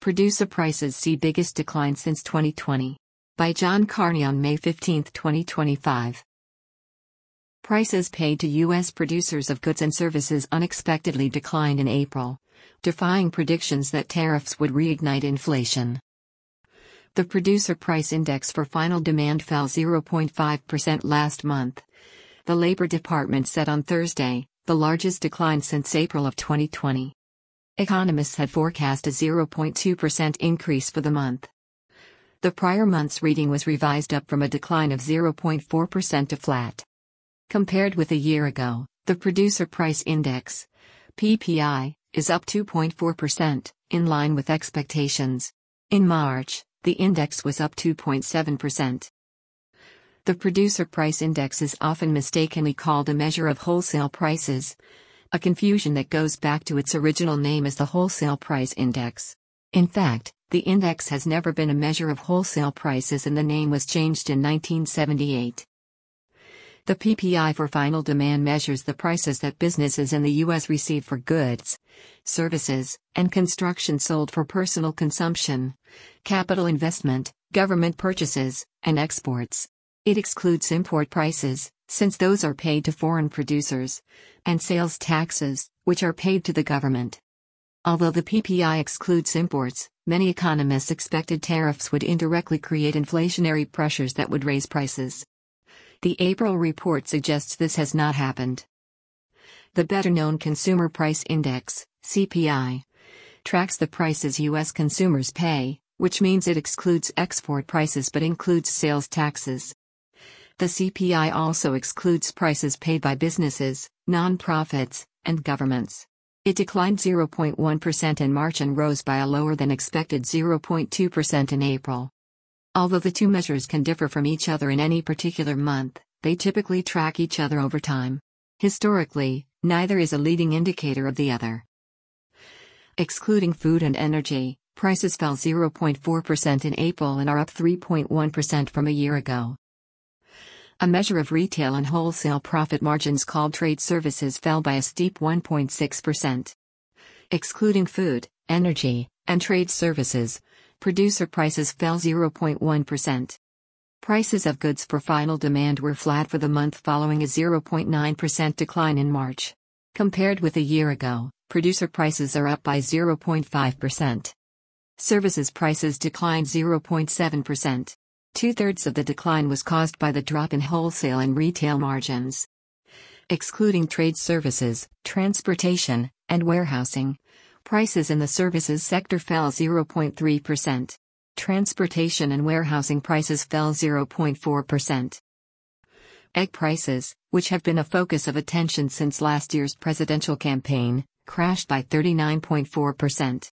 Producer prices see biggest decline since 2020. By John Carney on May 15, 2025. Prices paid to U.S. producers of goods and services unexpectedly declined in April, defying predictions that tariffs would reignite inflation. The Producer Price Index for final demand fell 0.5% last month. The Labor Department said on Thursday, the largest decline since April of 2020. Economists had forecast a 0.2% increase for the month. The prior month's reading was revised up from a decline of 0.4% to flat. Compared with a year ago, the Producer Price Index, PPI, is up 2.4%, in line with expectations. In March, the index was up 2.7%. The Producer Price Index is often mistakenly called a measure of wholesale prices, a confusion that goes back to its original name as the Wholesale Price Index. In fact, the index has never been a measure of wholesale prices and the name was changed in 1978. The PPI for final demand measures the prices that businesses in the U.S. receive for goods, services, and construction sold for personal consumption, capital investment, government purchases, and exports. It excludes import prices, since those are paid to foreign producers, and sales taxes, which are paid to the government. Although the PPI excludes imports, many economists expected tariffs would indirectly create inflationary pressures that would raise prices. The April report suggests this has not happened. The better-known Consumer Price Index, CPI, tracks the prices U.S. consumers pay, which means it excludes export prices but includes sales taxes. The CPI also excludes prices paid by businesses, nonprofits, and governments. It declined 0.1% in March and rose by a lower than expected 0.2% in April. Although the two measures can differ from each other in any particular month, they typically track each other over time. Historically, neither is a leading indicator of the other. Excluding food and energy, prices fell 0.4% in April and are up 3.1% from a year ago. A measure of retail and wholesale profit margins called trade services fell by a steep 1.6%. Excluding food, energy, and trade services, producer prices fell 0.1%. Prices of goods for final demand were flat for the month following a 0.9% decline in March. Compared with a year ago, producer prices are up by 0.5%. Services prices declined 0.7%. Two-thirds of the decline was caused by the drop in wholesale and retail margins. Excluding trade services, transportation, and warehousing, prices in the services sector fell 0.3%. Transportation and warehousing prices fell 0.4%. Egg prices, which have been a focus of attention since last year's presidential campaign, crashed by 39.4%.